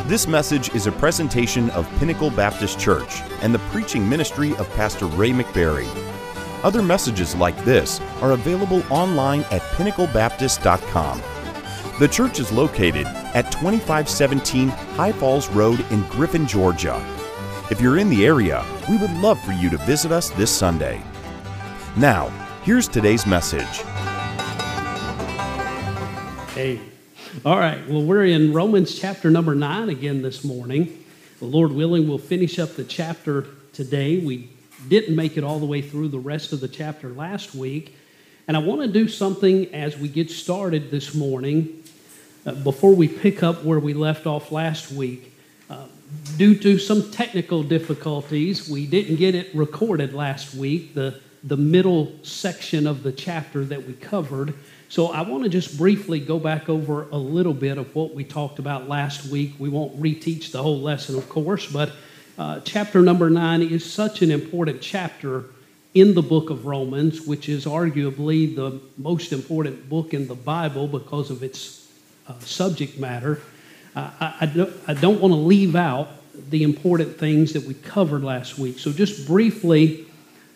This message is a presentation of Pinnacle Baptist Church and the preaching ministry of Pastor Ray McBarry. Other messages like this are available online at pinnaclebaptist.com. The church is located at 2517 High Falls Road in Griffin, Georgia. If you're in the area, we would love for you to visit us this Sunday. Now, here's today's message. Hey. All right, well, we're in Romans chapter number 9 again this morning. The Lord willing, we'll finish up the chapter today. We didn't make it all the way through the rest of the chapter last week. And I want to do something as we get started this morning, before we pick up where we left off last week. Due to some technical difficulties, we didn't get it recorded last week, the middle section of the chapter that we covered. So I want to just briefly go back over a little bit of what we talked about last week. We won't reteach the whole lesson, of course, but chapter number 9 is such an important chapter in the book of Romans, which is arguably the most important book in the Bible because of its subject matter. I don't want to leave out the important things that we covered last week. So just briefly,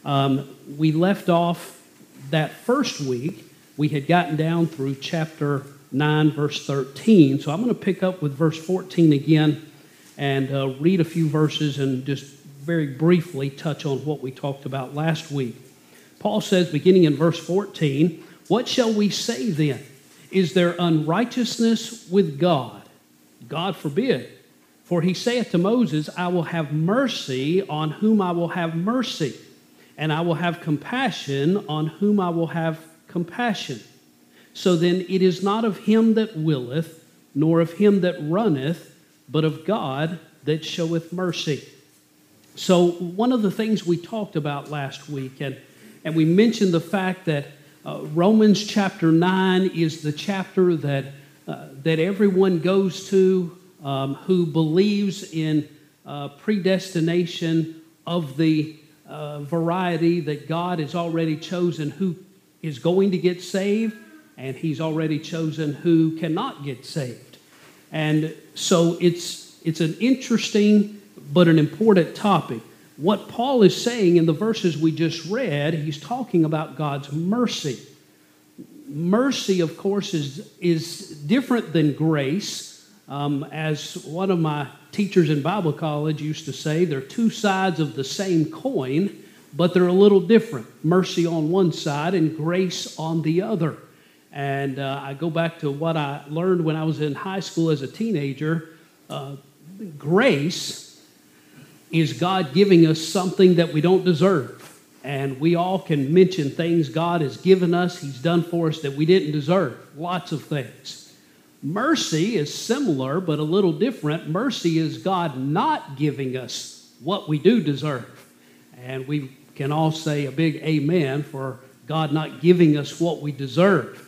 we left off that first week. We had gotten down through chapter 9, verse 13. So I'm going to pick up with verse 14 again and read a few verses and just very briefly touch on what we talked about last week. Paul says, beginning in verse 14, "What shall we say then? Is there unrighteousness with God? God forbid. For he saith to Moses, I will have mercy on whom I will have mercy, and I will have compassion on whom I will have compassion. So then it is not of him that willeth, nor of him that runneth, but of God that showeth mercy." So one of the things we talked about last week, and we mentioned the fact that Romans chapter 9 is the chapter that everyone goes to who believes in predestination of the variety that God has already chosen who is going to get saved, and he's already chosen who cannot get saved. And so it's an interesting but an important topic. What Paul is saying in the verses we just read, he's talking about God's mercy. Mercy, of course, is different than grace. As one of my teachers in Bible college used to say, they're two sides of the same coin, but they're a little different. Mercy on one side and grace on the other. And I go back to what I learned when I was in high school as a teenager. Grace is God giving us something that we don't deserve. And we all can mention things God has given us, he's done for us that we didn't deserve. Lots of things. Mercy is similar, but a little different. Mercy is God not giving us what we do deserve. And we can all say a big amen for God not giving us what we deserve.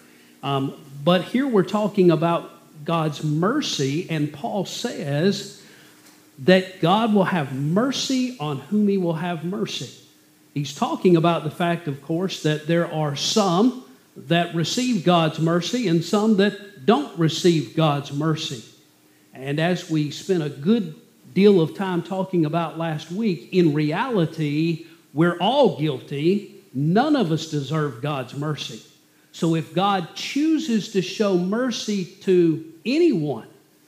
But here we're talking about God's mercy, and Paul says that God will have mercy on whom he will have mercy. He's talking about the fact, of course, that there are some that receive God's mercy and some that don't receive God's mercy. And as we spent a good deal of time talking about last week, in reality, we're all guilty. None of us deserve God's mercy. So if God chooses to show mercy to anyone,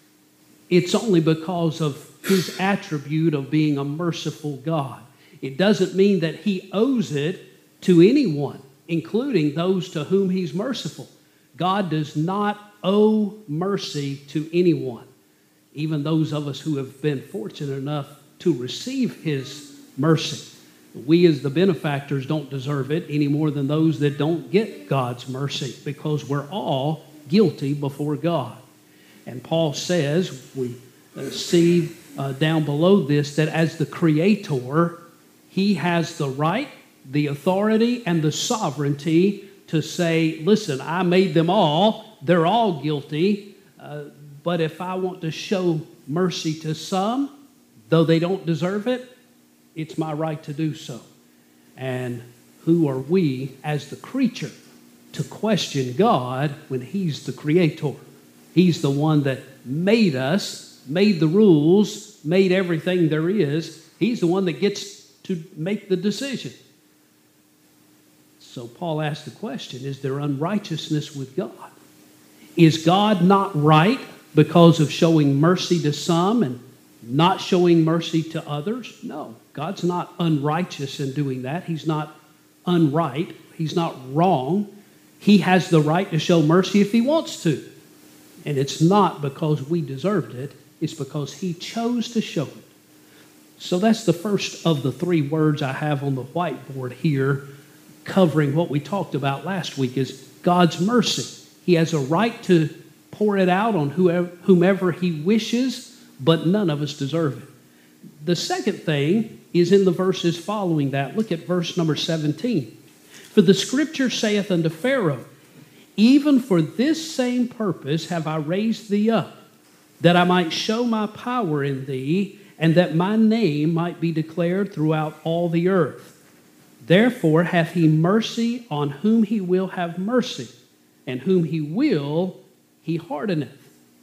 it's only because of his attribute of being a merciful God. It doesn't mean that he owes it to anyone, including those to whom he's merciful. God does not owe mercy to anyone, even those of us who have been fortunate enough to receive his mercy. We as the benefactors don't deserve it any more than those that don't get God's mercy, because we're all guilty before God. And Paul says, we see down below this, that as the Creator, he has the right, the authority, and the sovereignty to say, listen, I made them all, they're all guilty, but if I want to show mercy to some, though they don't deserve it, it's my right to do so. And who are we as the creature to question God when he's the Creator? He's the one that made us, made the rules, made everything there is. He's the one that gets to make the decision. So Paul asked the question, is there unrighteousness with God? Is God not right because of showing mercy to some and not showing mercy to others? No, God's not unrighteous in doing that. He's not unright. He's not wrong. He has the right to show mercy if he wants to. And it's not because we deserved it. It's because he chose to show it. So that's the first of the three words I have on the whiteboard here, covering what we talked about last week, is God's mercy. He has a right to pour it out on whomever he wishes, but none of us deserve it. The second thing is in the verses following that. Look at verse number 17. For the scripture saith unto Pharaoh, even for this same purpose have I raised thee up, that I might show my power in thee, and that my name might be declared throughout all the earth. Therefore hath he mercy on whom he will have mercy, and whom he will, he hardeneth.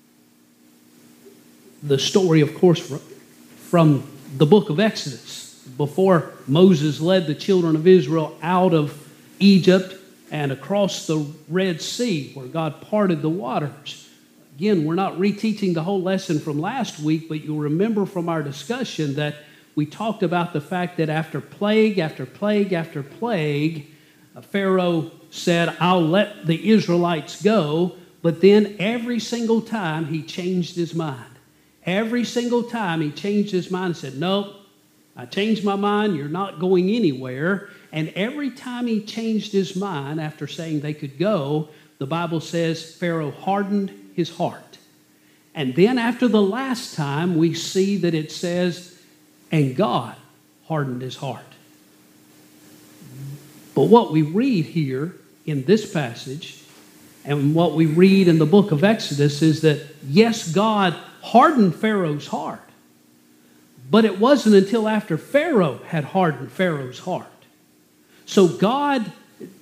The story, of course, from the book of Exodus, before Moses led the children of Israel out of Egypt and across the Red Sea, where God parted the waters. Again, we're not reteaching the whole lesson from last week, but you'll remember from our discussion that we talked about the fact that after plague after plague after plague, Pharaoh said, I'll let the Israelites go, but then every single time he changed his mind. Every single time he changed his mind and said, nope, I changed my mind, you're not going anywhere. And every time he changed his mind after saying they could go, the Bible says Pharaoh hardened his heart. And then after the last time, we see that it says, and God hardened his heart. But what we read here in this passage and what we read in the book of Exodus is that, yes, God hardened Pharaoh's heart, but it wasn't until after Pharaoh had hardened Pharaoh's heart. So God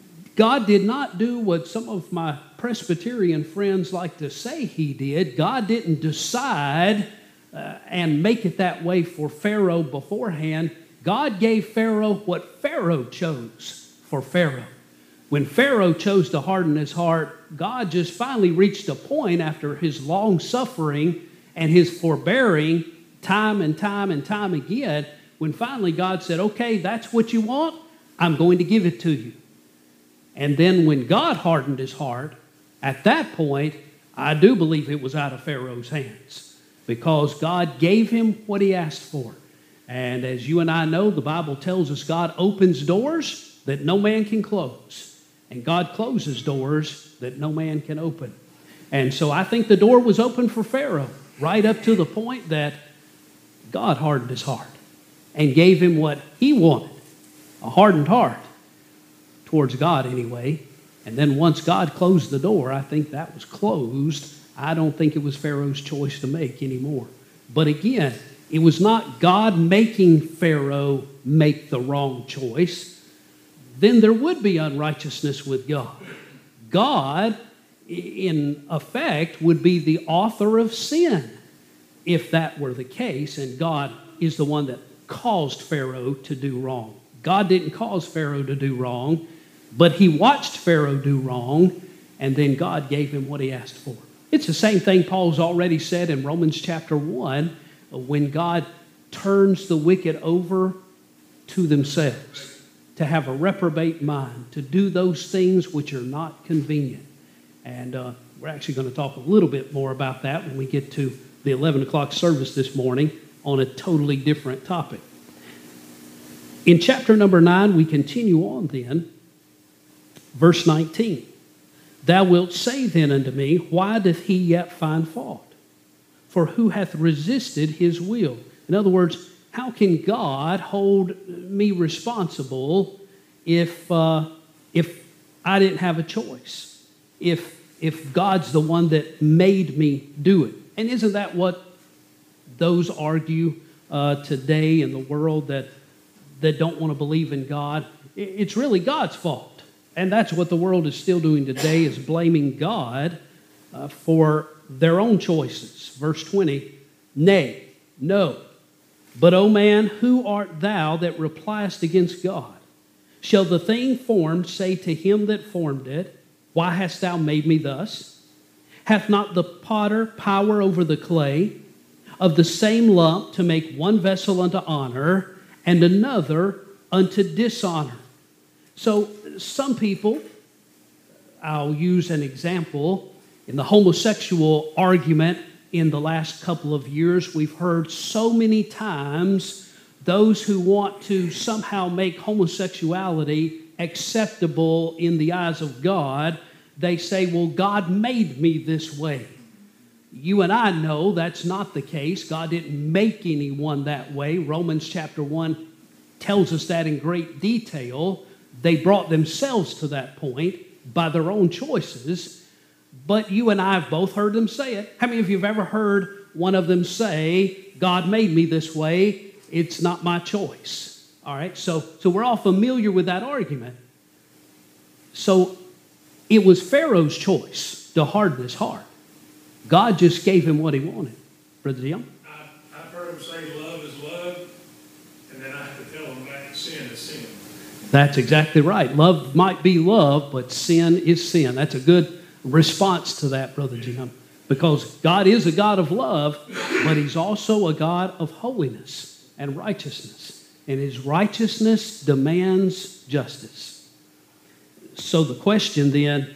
did not do what some of my Presbyterian friends like to say he did. God didn't decide and make it that way for Pharaoh beforehand. God gave Pharaoh what Pharaoh chose for Pharaoh. When Pharaoh chose to harden his heart, God just finally reached a point after his long suffering and his forbearing time and time and time again, when finally God said, okay, that's what you want, I'm going to give it to you. And then when God hardened his heart, at that point, I do believe it was out of Pharaoh's hands, because God gave him what he asked for. And as you and I know, the Bible tells us God opens doors that no man can close, and God closes doors that no man can open. And so I think the door was open for Pharaoh right up to the point that God hardened his heart and gave him what he wanted, a hardened heart towards God anyway. And then once God closed the door, I think that was closed. I don't think it was Pharaoh's choice to make anymore. But again, it was not God making Pharaoh make the wrong choice. Then there would be unrighteousness with God. God, in effect, would be the author of sin if that were the case, and God is the one that caused Pharaoh to do wrong. God didn't cause Pharaoh to do wrong, but he watched Pharaoh do wrong, and then God gave him what he asked for. It's the same thing Paul's already said in Romans chapter 1, when God turns the wicked over to themselves, to have a reprobate mind, to do those things which are not convenient. And we're actually going to talk a little bit more about that when we get to the 11 o'clock service this morning on a totally different topic. In chapter number 9, we continue on then. Verse 19, thou wilt say then unto me, why doth he yet find fault? For who hath resisted his will? In other words, how can God hold me responsible if I didn't have a choice? If God's the one that made me do it? And isn't that what those argue today in the world that don't want to believe in God? It's really God's fault. And that's what the world is still doing today, is blaming God for their own choices. Verse 20, Nay, no. But, O man, who art thou that repliest against God? Shall the thing formed say to him that formed it, Why hast thou made me thus? Hath not the potter power over the clay, of the same lump to make one vessel unto honor, and another unto dishonor? So some people, I'll use an example, in the homosexual argument in the last couple of years, we've heard so many times those who want to somehow make homosexuality acceptable in the eyes of God, they say, well, God made me this way. You and I know that's not the case. God didn't make anyone that way. Romans chapter 1 tells us that in great detail. They brought themselves to that point by their own choices. But you and I have both heard them say it. How many of you have ever heard one of them say, God made me this way, it's not my choice? All right, so we're all familiar with that argument. So it was Pharaoh's choice to harden his heart. God just gave him what he wanted. Brother Dion? I've heard him say love is love, and then I have to tell him back sin is sin. That's exactly right. Love might be love, but sin is sin. That's a good response to that, Brother Jim, because God is a God of love, but he's also a God of holiness and righteousness, and his righteousness demands justice. So the question then,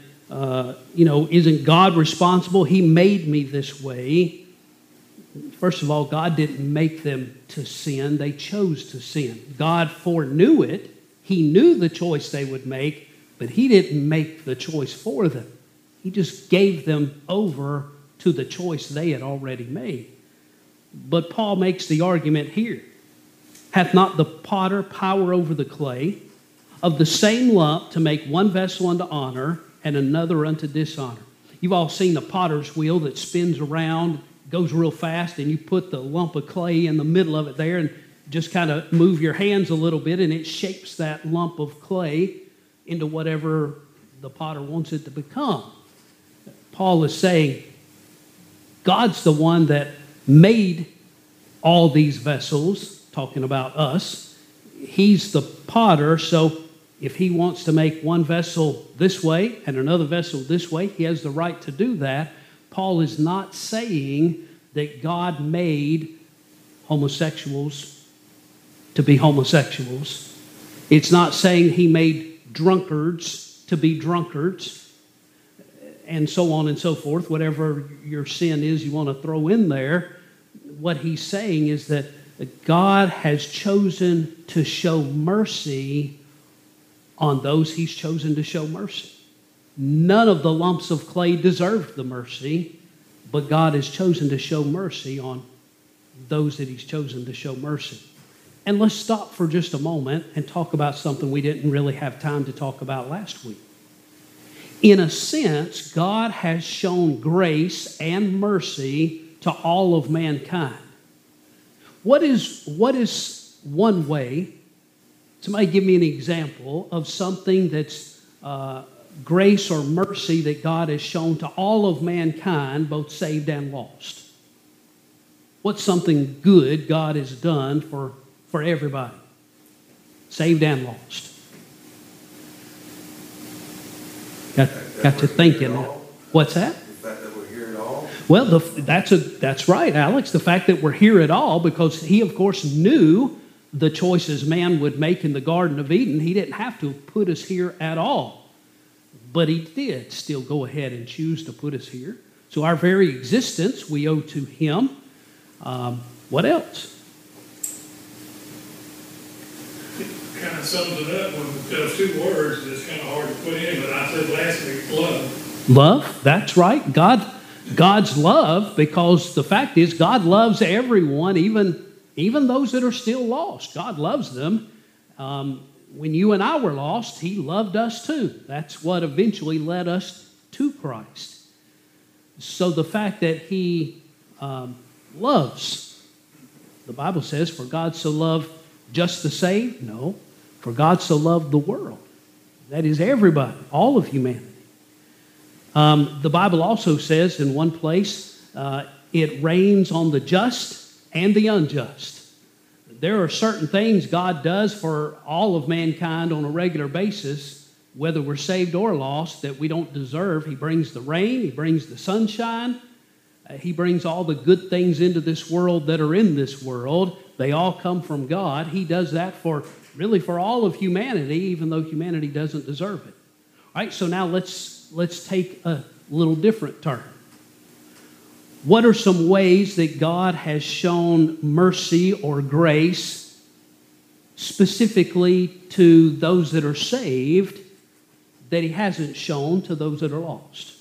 isn't God responsible? He made me this way. First of all, God didn't make them to sin. They chose to sin. God foreknew it. He knew the choice they would make, but he didn't make the choice for them. He just gave them over to the choice they had already made. But Paul makes the argument here. Hath not the potter power over the clay, of the same lump to make one vessel unto honor and another unto dishonor? You've all seen the potter's wheel that spins around, goes real fast, and you put the lump of clay in the middle of it there and just kind of move your hands a little bit, and it shapes that lump of clay into whatever the potter wants it to become. Paul is saying God's the one that made all these vessels, talking about us. He's the potter, so if he wants to make one vessel this way and another vessel this way, he has the right to do that. Paul is not saying that God made homosexuals to be homosexuals. It's not saying he made drunkards to be drunkards, and so on and so forth. Whatever your sin is you want to throw in there, what he's saying is that God has chosen to show mercy on those he's chosen to show mercy. None of the lumps of clay deserved the mercy, but God has chosen to show mercy on those that he's chosen to show mercy. And let's stop for just a moment and talk about something we didn't really have time to talk about last week. In a sense, God has shown grace and mercy to all of mankind. What is one way? Somebody give me an example of something that's grace or mercy that God has shown to all of mankind, both saved and lost. What's something good God has done for everybody, saved and lost? Got to thinking. What's that? The fact that we're here at all. Well, that's right, Alex. The fact that we're here at all, because he, of course, knew the choices man would make in the Garden of Eden. He didn't have to put us here at all, but he did still go ahead and choose to put us here. So our very existence we owe to him. What else? Kind of sums it up with those two words that's kind of hard to put in, but I said last week, love. Love, that's right. God's love, because the fact is God loves everyone, even those that are still lost. God loves them. When you and I were lost, he loved us too. That's what eventually led us to Christ. So the fact that he loves, the Bible says, for God so loved just the saved? No. For God so loved the world. That is everybody, all of humanity. The Bible also says in one place, it rains on the just and the unjust. There are certain things God does for all of mankind on a regular basis, whether we're saved or lost, that we don't deserve. He brings the rain, He brings the sunshine, He brings all the good things into this world that are in this world. They all come from God. He does that for all of humanity, even though humanity doesn't deserve it. All right, so now let's take a little different turn. What are some ways that God has shown mercy or grace specifically to those that are saved that He hasn't shown to those that are lost?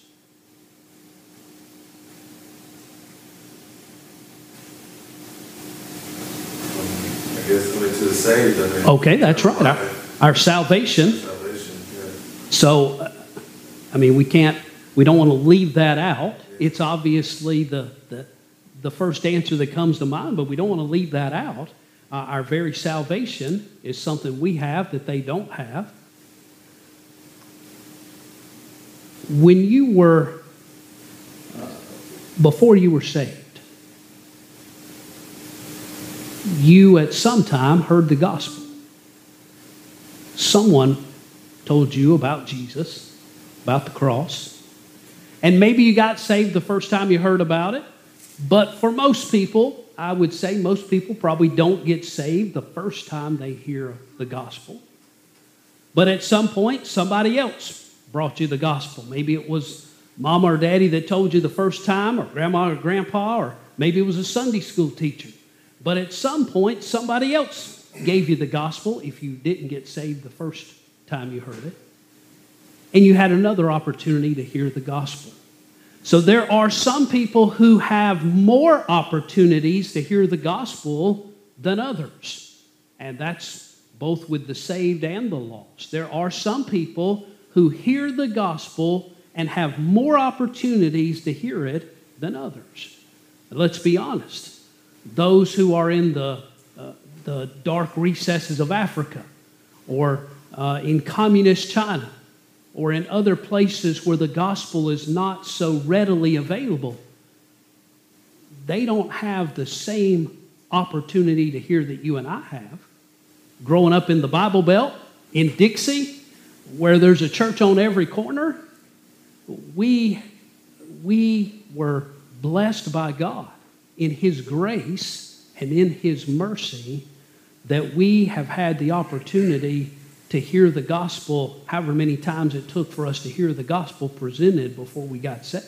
I guess when to the saved, okay, that's right. Our salvation. Yeah. So, we don't want to leave that out. It's obviously the first answer that comes to mind, but we don't want to leave that out. Our very salvation is something we have that they don't have. When you were, before you were saved, you at some time heard the gospel. Someone told you about Jesus, about the cross. And maybe you got saved the first time you heard about it. But for most people, I would say most people probably don't get saved the first time they hear the gospel. But at some point, somebody else brought you the gospel. Maybe it was mama or daddy that told you the first time, or grandma or grandpa, or maybe it was a Sunday school teacher. But at some point, somebody else gave you the gospel if you didn't get saved the first time you heard it. And you had another opportunity to hear the gospel. So there are some people who have more opportunities to hear the gospel than others. And that's both with the saved and the lost. There are some people who hear the gospel and have more opportunities to hear it than others. Let's be honest. Those who are in the dark recesses of Africa, or in communist China, or in other places where the gospel is not so readily available, they don't have the same opportunity to hear that you and I have. Growing up in the Bible Belt, in Dixie, where there's a church on every corner, we were blessed by God in His grace and in His mercy that we have had the opportunity to hear the gospel however many times it took for us to hear the gospel presented before we got saved.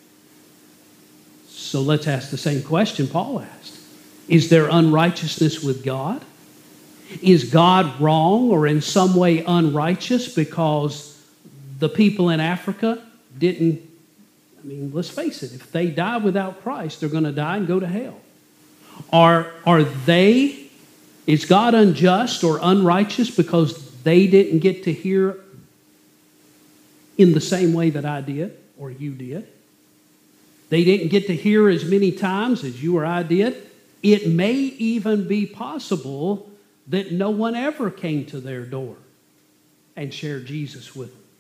So let's ask the same question Paul asked. Is there unrighteousness with God? Is God wrong or in some way unrighteous because the people in Africa didn't, let's face it, if they die without Christ, they're going to die and go to hell. Is God unjust or unrighteous because they didn't get to hear in the same way that I did or you did? They didn't get to hear as many times as you or I did. It may even be possible that no one ever came to their door and shared Jesus with them.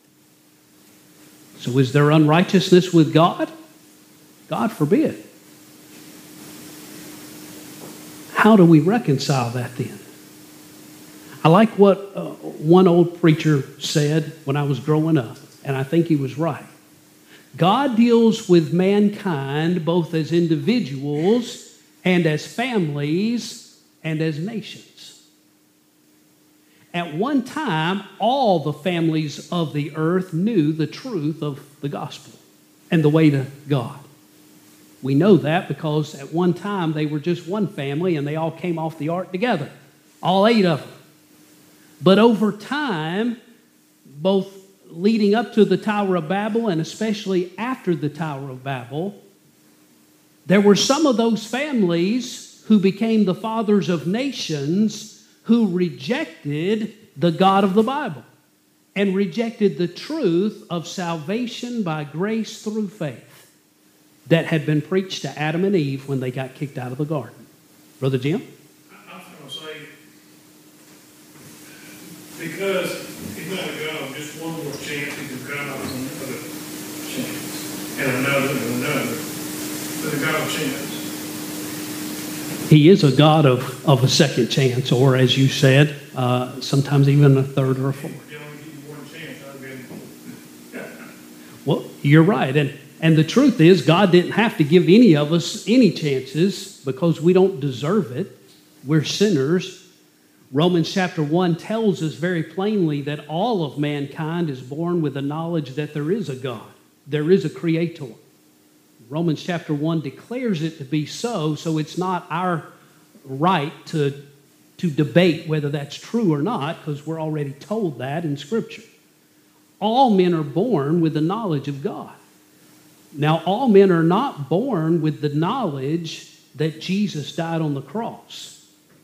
So is there unrighteousness with God? God forbid. How do we reconcile that then? I like what one old preacher said when I was growing up, and I think he was right. God deals with mankind both as individuals and as families and as nations. At one time, all the families of the earth knew the truth of the gospel and the way to God. We know that because at one time they were just one family and they all came off the ark together, all 8 of them. But over time, both leading up to the Tower of Babel and especially after the Tower of Babel, there were some of those families who became the fathers of nations who rejected the God of the Bible and rejected the truth of salvation by grace through faith that had been preached to Adam and Eve when they got kicked out of the garden. Brother Jim? I was going to say, because he's not a God, just one more chance, he's a God of another chance, and another, and another. to the God of chance. He is a God of a second chance, or as you said, sometimes even a third or a fourth. If you only give you one chance, I've been. Well, you're right. And the truth is, God didn't have to give any of us any chances because we don't deserve it. We're sinners. Romans chapter 1 tells us very plainly that all of mankind is born with the knowledge that there is a God. There is a creator. Romans chapter 1 declares it to be so it's not our right to debate whether that's true or not, because we're already told that in Scripture. All men are born with the knowledge of God. Now, all men are not born with the knowledge that Jesus died on the cross,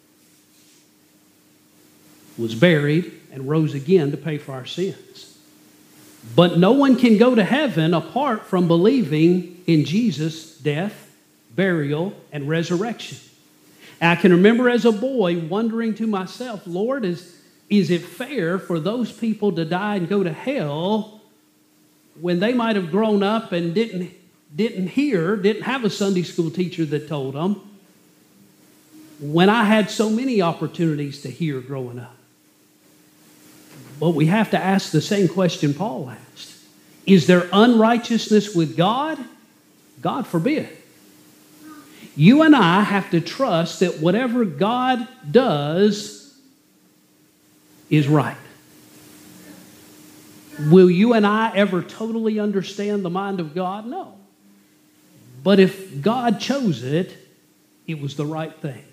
was buried, and rose again to pay for our sins. But no one can go to heaven apart from believing in Jesus' death, burial, and resurrection. I can remember as a boy wondering to myself, Lord, is it fair for those people to die and go to hell when they might have grown up and didn't have a Sunday school teacher that told them, when I had so many opportunities to hear growing up? But we have to ask the same question Paul asked. Is there unrighteousness with God? God forbid. You and I have to trust that whatever God does is right. Will you and I ever totally understand the mind of God? No. But if God chose it, it was the right thing.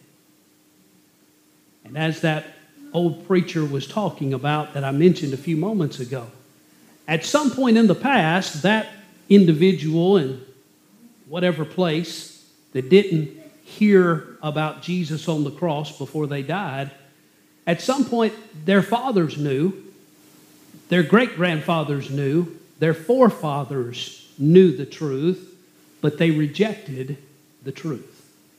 And as that old preacher was talking about that I mentioned a few moments ago, at some point in the past, that individual in whatever place that didn't hear about Jesus on the cross before they died, at some point their fathers knew, their great-grandfathers knew, their forefathers knew the truth, but they rejected the truth.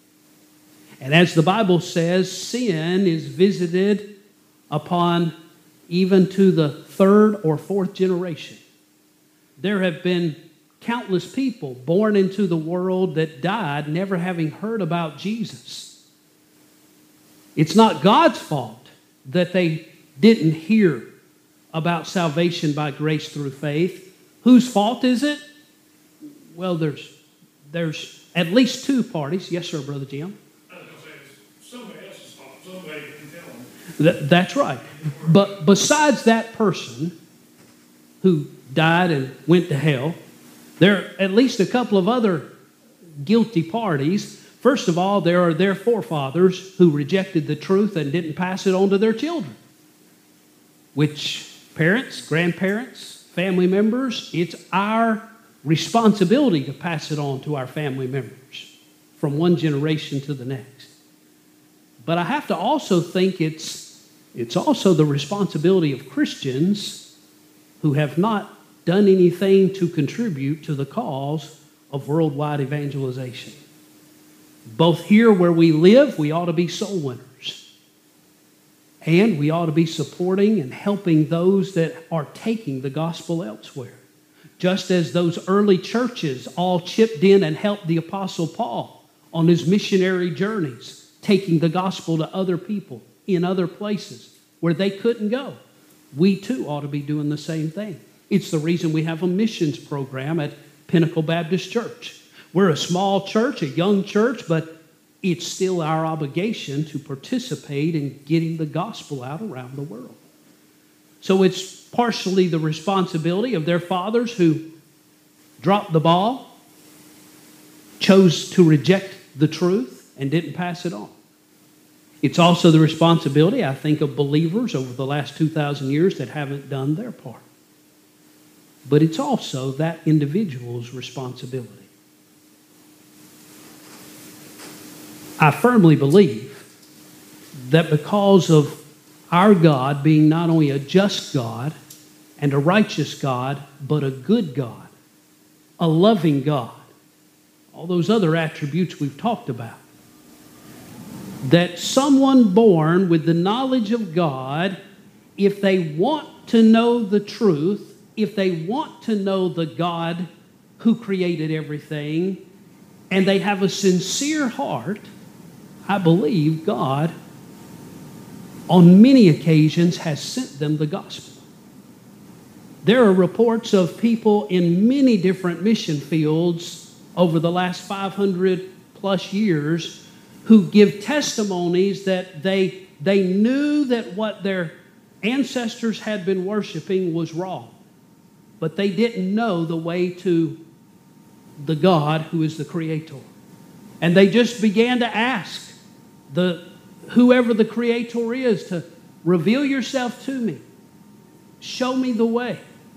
And as the Bible says, sin is visited upon even to the third or fourth generation. There have been countless people born into the world that died never having heard about Jesus. It's not God's fault that they didn't hear about salvation by grace through faith. Whose fault is it? Well, there's at least two parties. Yes, sir, Brother Jim. I was going to say, it's somebody else's fault. Somebody can tell them. That's right. But besides that person who died and went to hell, there are at least a couple of other guilty parties. First of all, there are their forefathers who rejected the truth and didn't pass it on to their children. Which parents, grandparents, family members, it's our responsibility to pass it on to our family members from one generation to the next. But I have to also think it's also the responsibility of Christians who have not done anything to contribute to the cause of worldwide evangelization. Both here where we live, we ought to be soul winners. And we ought to be supporting and helping those that are taking the gospel elsewhere. Just as those early churches all chipped in and helped the Apostle Paul on his missionary journeys, taking the gospel to other people in other places where they couldn't go. We too ought to be doing the same thing. It's the reason we have a missions program at Pinnacle Baptist Church. We're a small church, a young church, but it's still our obligation to participate in getting the gospel out around the world. So it's partially the responsibility of their fathers who dropped the ball, chose to reject the truth, and didn't pass it on. It's also the responsibility, I think, of believers over the last 2,000 years that haven't done their part. But it's also that individual's responsibility. I firmly believe that because of our God being not only a just God and a righteous God, but a good God, a loving God, all those other attributes we've talked about, that someone born with the knowledge of God, if they want to know the truth, if they want to know the God who created everything, and they have a sincere heart, I believe God, on many occasions, has sent them the gospel. There are reports of people in many different mission fields over the last 500 plus years who give testimonies that they knew that what their ancestors had been worshiping was wrong, but they didn't know the way to the God who is the Creator. And they just began to ask whoever the Creator is to reveal yourself to me. Show me the way.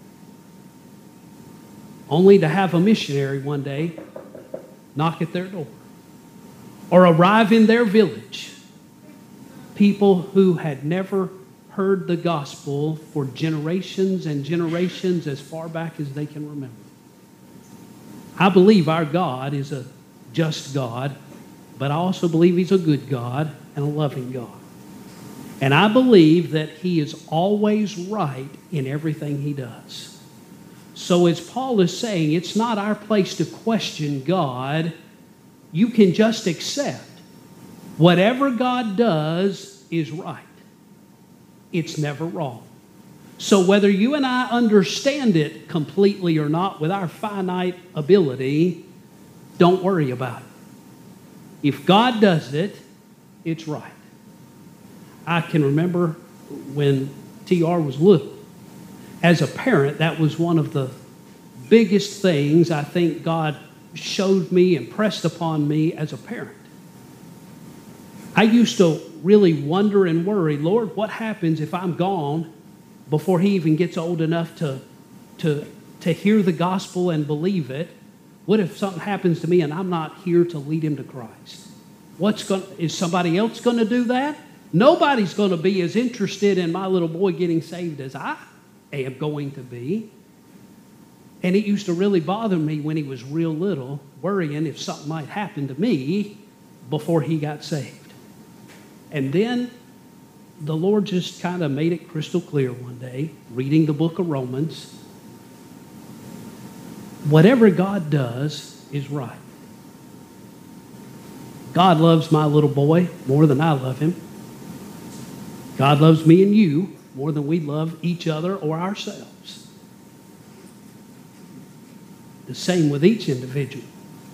Only to have a missionary one day knock at their door or arrive in their village. People who had never heard the gospel for generations and generations as far back as they can remember. I believe our God is a just God, but I also believe He's a good God and a loving God. And I believe that He is always right in everything He does. So as Paul is saying, it's not our place to question God. You can just accept whatever God does is right. It's never wrong. So whether you and I understand it completely or not with our finite ability, don't worry about it. If God does it, it's right. I can remember when TR was little. As a parent, that was one of the biggest things I think God showed me, impressed upon me as a parent. I used to really wonder and worry, Lord, what happens if I'm gone before he even gets old enough to hear the gospel and believe it? What if something happens to me and I'm not here to lead him to Christ? Is somebody else going to do that? Nobody's going to be as interested in my little boy getting saved as I am going to be. And it used to really bother me when he was real little, worrying if something might happen to me before he got saved. And then the Lord just kind of made it crystal clear one day, reading the book of Romans. Whatever God does is right. God loves my little boy more than I love him. God loves me and you more than we love each other or ourselves. The same with each individual.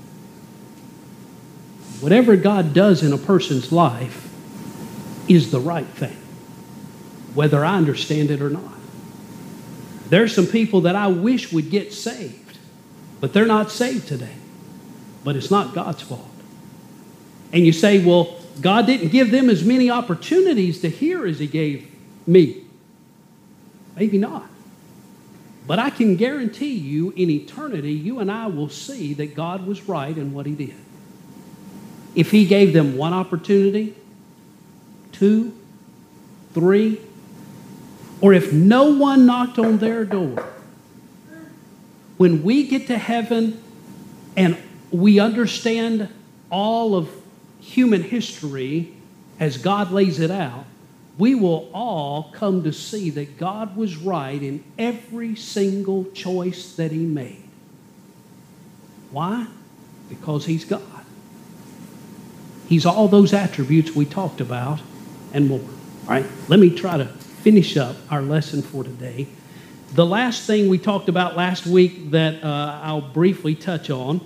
Whatever God does in a person's life is the right thing, whether I understand it or not. There's some people that I wish would get saved, but they're not saved today. But it's not God's fault. And you say, well, God didn't give them as many opportunities to hear as He gave me. Maybe not. But I can guarantee you, in eternity, you and I will see that God was right in what He did. If He gave them one opportunity, 2, 3, or if no one knocked on their door, when we get to heaven and we understand all of human history as God lays it out, we will all come to see that God was right in every single choice that He made. Why? Because He's God. He's all those attributes we talked about and more. All right, let me try to finish up our lesson for today. The last thing we talked about last week that I'll briefly touch on,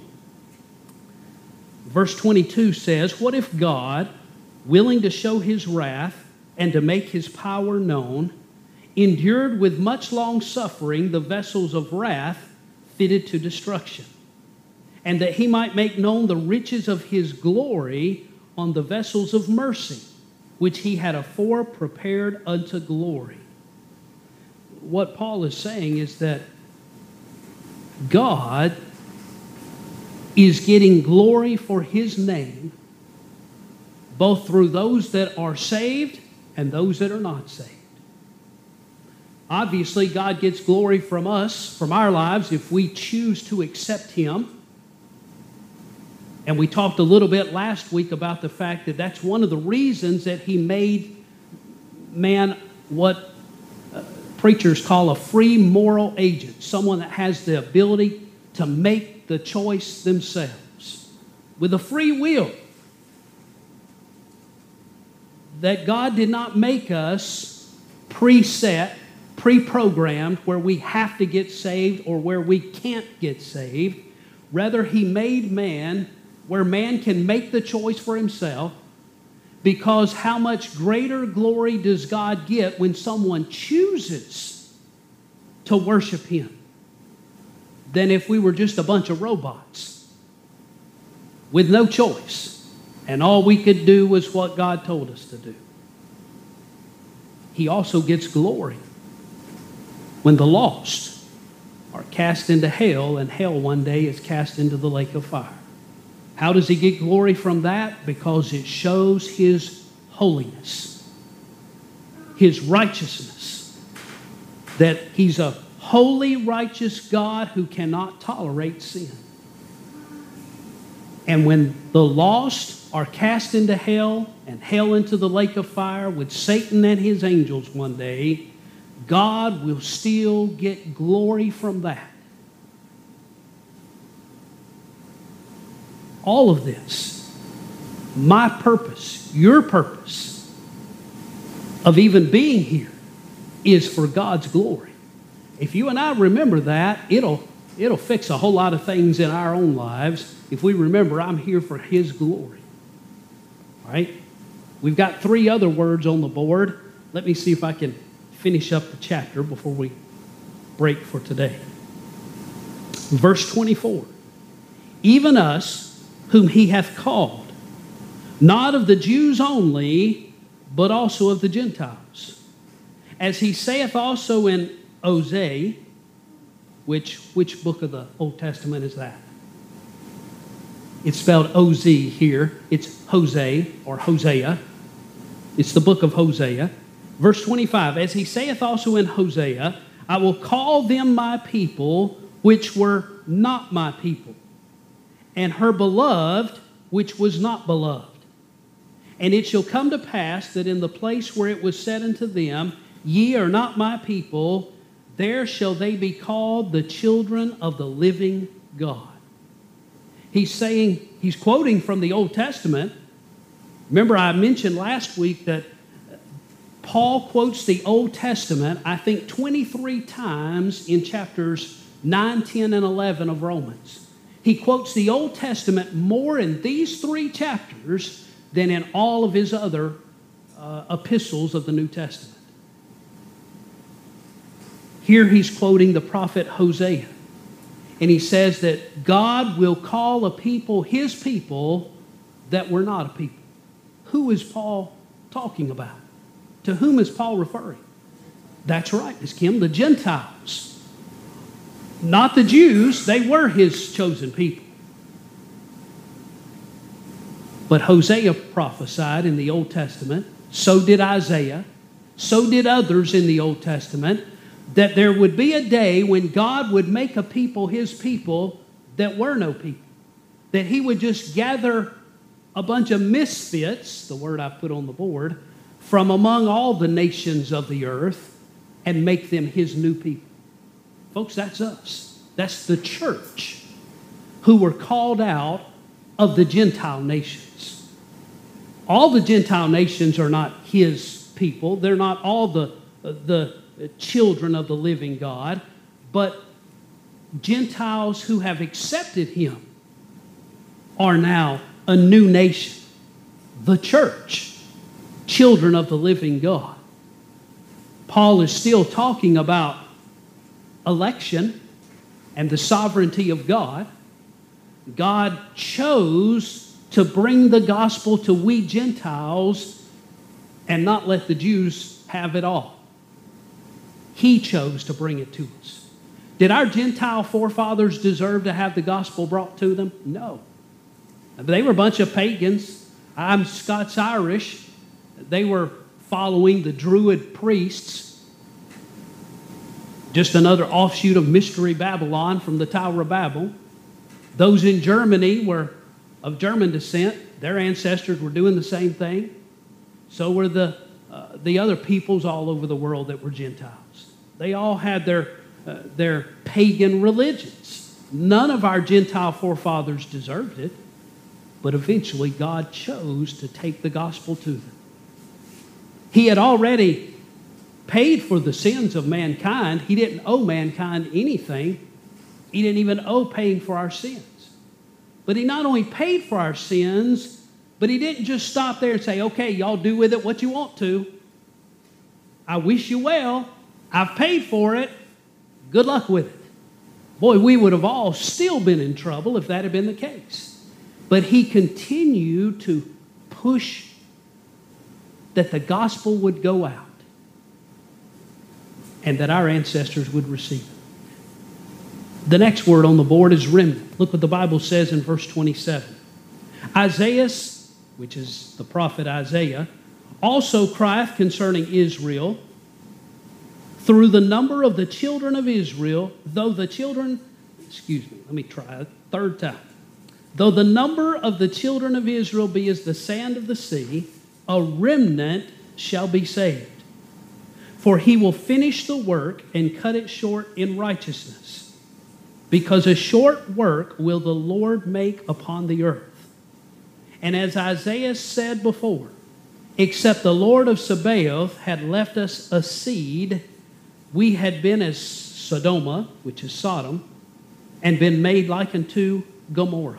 verse 22 says, "What if God, willing to show His wrath and to make His power known, endured with much long suffering the vessels of wrath fitted to destruction, and that He might make known the riches of His glory on the vessels of mercy, which He had afore prepared unto glory." What Paul is saying is that God is getting glory for His name, both through those that are saved and those that are not saved. Obviously, God gets glory from us, from our lives, if we choose to accept Him. And we talked a little bit last week about the fact that that's one of the reasons that He made man what preachers call a free moral agent, someone that has the ability to make the choice themselves. with a free will. That God did not make us preset, pre-programmed, where we have to get saved or where we can't get saved. Rather, He made man where man can make the choice for himself, because how much greater glory does God get when someone chooses to worship Him than if we were just a bunch of robots with no choice, and all we could do was what God told us to do. He also gets glory when the lost are cast into hell, and hell one day is cast into the lake of fire. How does He get glory from that? Because it shows His holiness, His righteousness, that He's a holy, righteous God who cannot tolerate sin. And when the lost are cast into hell and hell into the lake of fire with Satan and his angels one day, God will still get glory from that. All of this, my purpose, your purpose of even being here is for God's glory. If you and I remember that, it'll fix a whole lot of things in our own lives if we remember I'm here for His glory. All right? We've got 3 other words on the board. Let me see if I can finish up the chapter before we break for today. Verse 24. Even us, whom He hath called, not of the Jews only, but also of the Gentiles. As He saith also in Hosea, which book of the Old Testament is that? It's spelled O-Z here. It's Hosea or Hosea. It's the book of Hosea. Verse 25, as He saith also in Hosea, I will call them my people, which were not my people, and her beloved, which was not beloved. And it shall come to pass that in the place where it was said unto them, ye are not my people, there shall they be called the children of the living God. He's quoting from the Old Testament. Remember, I mentioned last week that Paul quotes the Old Testament, I think 23 times in chapters 9, 10, and 11 of Romans. He quotes the Old Testament more in these 3 chapters than in all of his other epistles of the New Testament. Here he's quoting the prophet Hosea. And he says that God will call a people His people that were not a people. Who is Paul talking about? To whom is Paul referring? That's right, Ms. Kim, the Gentiles. Not the Jews, they were His chosen people. But Hosea prophesied in the Old Testament, so did Isaiah, so did others in the Old Testament, that there would be a day when God would make a people His people that were no people. That He would just gather a bunch of misfits, the word I put on the board, from among all the nations of the earth and make them His new people. Folks, that's us. That's the church who were called out of the Gentile nations. All the Gentile nations are not His people. They're not all the children of the living God, but Gentiles who have accepted Him are now a new nation, the church, children of the living God. Paul is still talking about election and the sovereignty of God. God chose to bring the gospel to we Gentiles and not let the Jews have it all. He chose to bring it to us. Did our Gentile forefathers deserve to have the gospel brought to them? No. They were a bunch of pagans. I'm Scots-Irish. They were following the Druid priests. Just another offshoot of Mystery Babylon from the Tower of Babel. Those in Germany were of German descent. Their ancestors were doing the same thing. So were the other peoples all over the world that were Gentiles. They all had their pagan religions. None of our Gentile forefathers deserved it. But eventually God chose to take the gospel to them. He had already paid for the sins of mankind. He didn't owe mankind anything. He didn't even owe paying for our sins. But He not only paid for our sins, but He didn't just stop there and say, okay, y'all do with it what you want to. I wish you well. I've paid for it. Good luck with it. Boy, we would have all still been in trouble if that had been the case. But He continued to push that the gospel would go out and that our ancestors would receive it. The next word on the board is remnant. Look what the Bible says in verse 27. Isaiah, which is the prophet Isaiah, also crieth concerning Israel, through the number of the children of Israel, though the children, third time. Though the number of the children of Israel be as the sand of the sea, a remnant shall be saved. For He will finish the work and cut it short in righteousness. Because a short work will the Lord make upon the earth. And as Isaiah said before, except the Lord of Sabaoth had left us a seed, we had been as Sodom, which is Sodom, and been made like unto Gomorrah.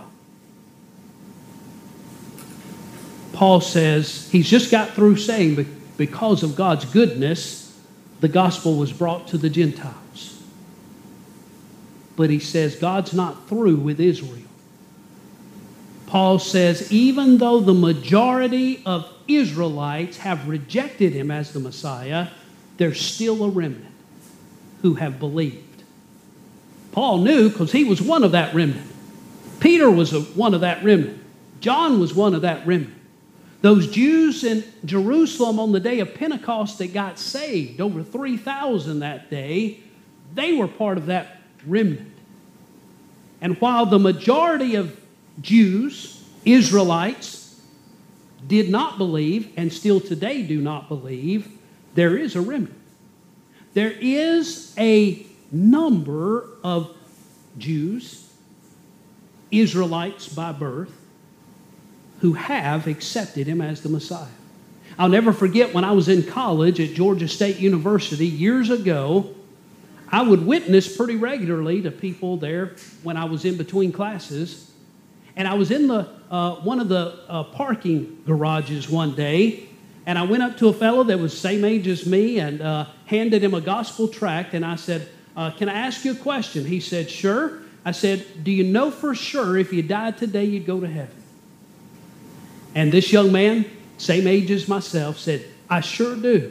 Paul says he's just got through saying because of God's goodness, the gospel was brought to the Gentiles. But he says God's not through with Israel. Paul says even though the majority of Israelites have rejected Him as the Messiah, there's still a remnant who have believed. Paul knew because he was one of that remnant. Peter was one of that remnant. John was one of that remnant. Those Jews in Jerusalem on the day of Pentecost that got saved, over 3,000 that day, they were part of that remnant. And while the majority of Jews, Israelites, did not believe, and still today do not believe, there is a remnant. There is a number of Jews, Israelites by birth, who have accepted Him as the Messiah. I'll never forget when I was in college at Georgia State University years ago, I would witness pretty regularly to people there when I was in between classes. And I was in one of the parking garages one day, and I went up to a fellow that was the same age as me and handed him a gospel tract, and I said, can I ask you a question? He said, sure. I said, do you know for sure if you died today you'd go to heaven? And this young man, same age as myself, said, I sure do.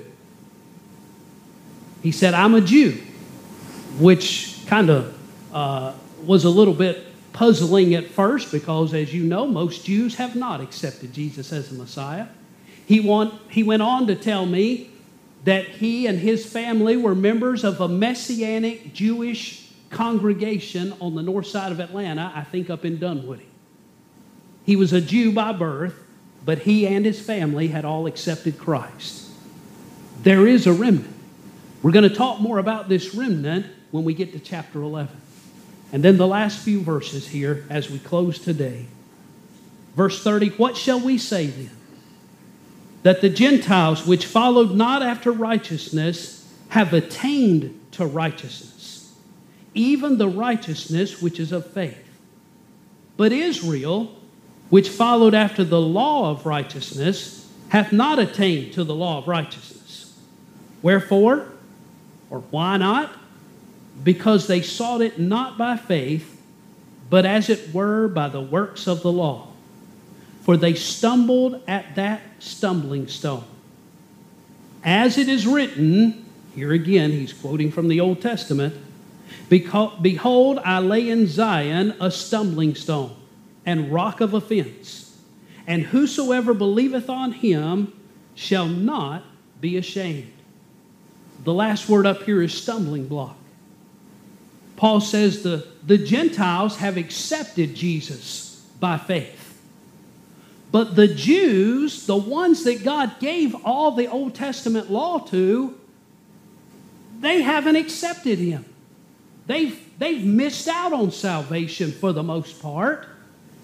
He said, I'm a Jew, which kind of was a little bit puzzling at first because, as you know, most Jews have not accepted Jesus as the Messiah. He went on to tell me that he and his family were members of a Messianic Jewish congregation on the north side of Atlanta, I think up in Dunwoody. He was a Jew by birth, but he and his family had all accepted Christ. There is a remnant. We're going to talk more about this remnant when we get to chapter 11. And then the last few verses here as we close today. Verse 30, what shall we say then? That the Gentiles which followed not after righteousness have attained to righteousness, even the righteousness which is of faith. But Israel, which followed after the law of righteousness, hath not attained to the law of righteousness. Wherefore, or why not? Because they sought it not by faith, but as it were by the works of the law. For they stumbled at that stumbling stone. As it is written, here again he's quoting from the Old Testament, behold, I lay in Zion a stumbling stone, and rock of offense, and whosoever believeth on Him shall not be ashamed. The last word up here is stumbling block. Paul says the Gentiles have accepted Jesus by faith. But the Jews, the ones that God gave all the Old Testament law to, they haven't accepted Him. They've missed out on salvation for the most part.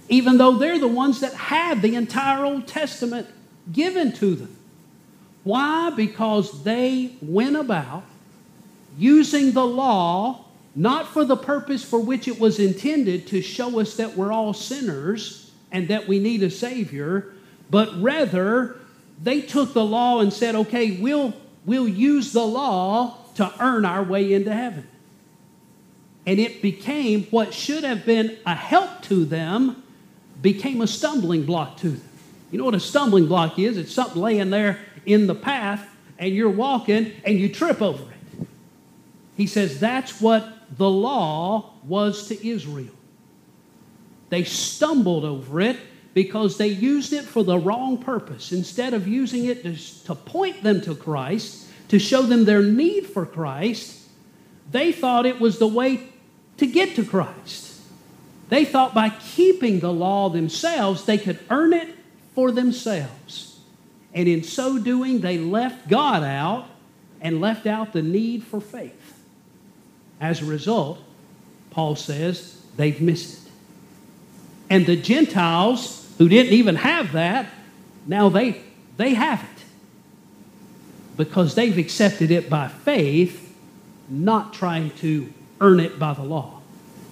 even though they're the ones that had the entire Old Testament given to them. Why? Because they went about using the law not for the purpose for which it was intended, to show us that we're all sinners and that we need a Savior, but rather they took the law and said, okay, we'll use the law to earn our way into heaven. And it became what should have been a help to them, became a stumbling block to them. You know what a stumbling block is? It's something laying there in the path and you're walking and you trip over it. He says that's what the law was to Israel. They stumbled over it because they used it for the wrong purpose. Instead of using it to point them to Christ, to show them their need for Christ, they thought it was the way to get to Christ. They thought by keeping the law themselves, they could earn it for themselves. And in so doing, they left God out and left out the need for faith. As a result, Paul says they've missed it. And the Gentiles, who didn't even have that, now they have it. Because they've accepted it by faith, not trying to earn it by the law.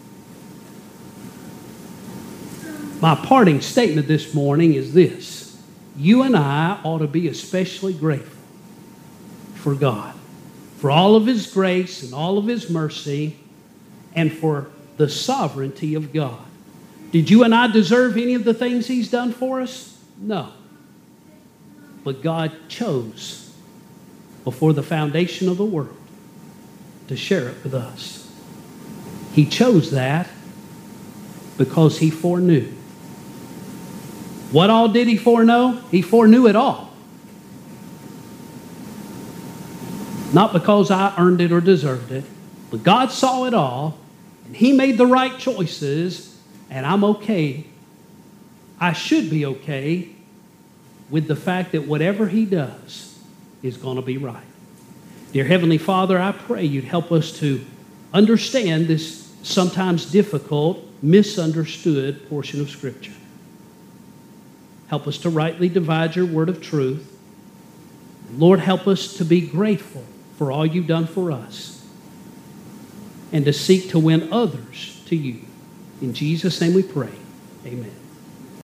My parting statement this morning is this. You and I ought to be especially grateful for God, for all of His grace and all of His mercy, and for the sovereignty of God. Did you and I deserve any of the things He's done for us? No. But God chose before the foundation of the world to share it with us. He chose that because He foreknew. What all did He foreknow? He foreknew it all. Not because I earned it or deserved it, but God saw it all, and He made the right choices, and I'm okay. I should be okay with the fact that whatever He does is going to be right. Dear Heavenly Father, I pray You'd help us to understand this sometimes difficult, misunderstood portion of Scripture. Help us to rightly divide Your word of truth. Lord, help us to be grateful for all You've done for us and to seek to win others to You. In Jesus' name we pray. Amen.